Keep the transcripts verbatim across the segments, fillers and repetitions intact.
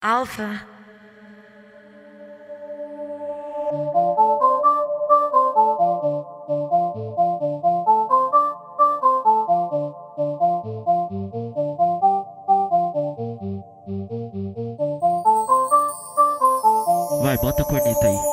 Alfa. Vai, bota a corneta aí.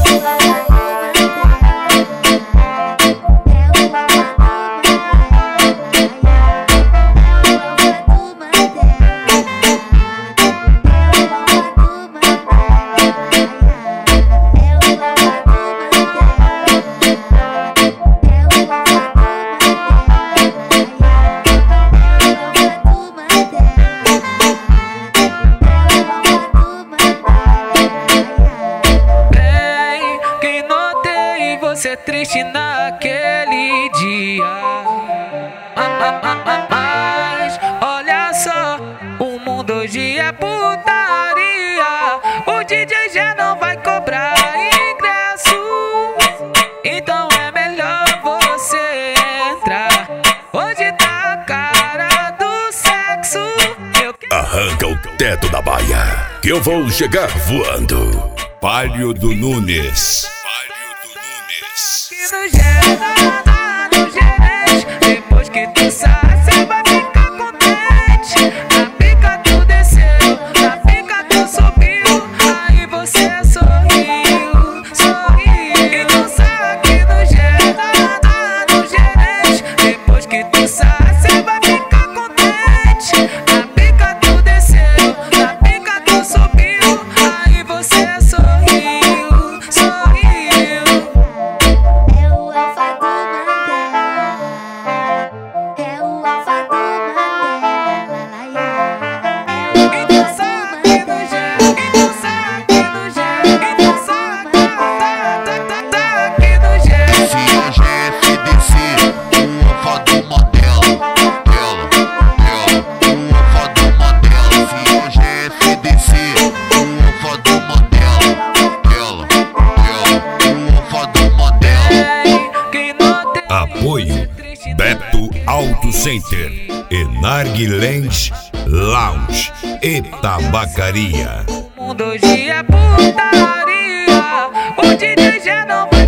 Ser triste naquele dia, ah, ah, ah, mas olha só, o mundo hoje é putaria. O D J já não vai cobrar ingresso, então é melhor você entrar. Hoje tá a cara do sexo. Eu... Arranca o teto da baia, que eu vou chegar voando. Palio do Nunes. No geral, no gerente, depois que tu sai, cê vai ficar contente. Na pica tu desceu, na pica tu subiu, aí você sorriu, sorriu. E tu sai aqui no geral, no gerente, depois que tu sai, cê vai ficar contente. Na pica tu desceu, na pica tu subiu, aí você sorriu, sorriu. Apoio Beto Auto Center, Enarguilens Lounge e Tabacaria. O mundo hoje é putaria. O D J já não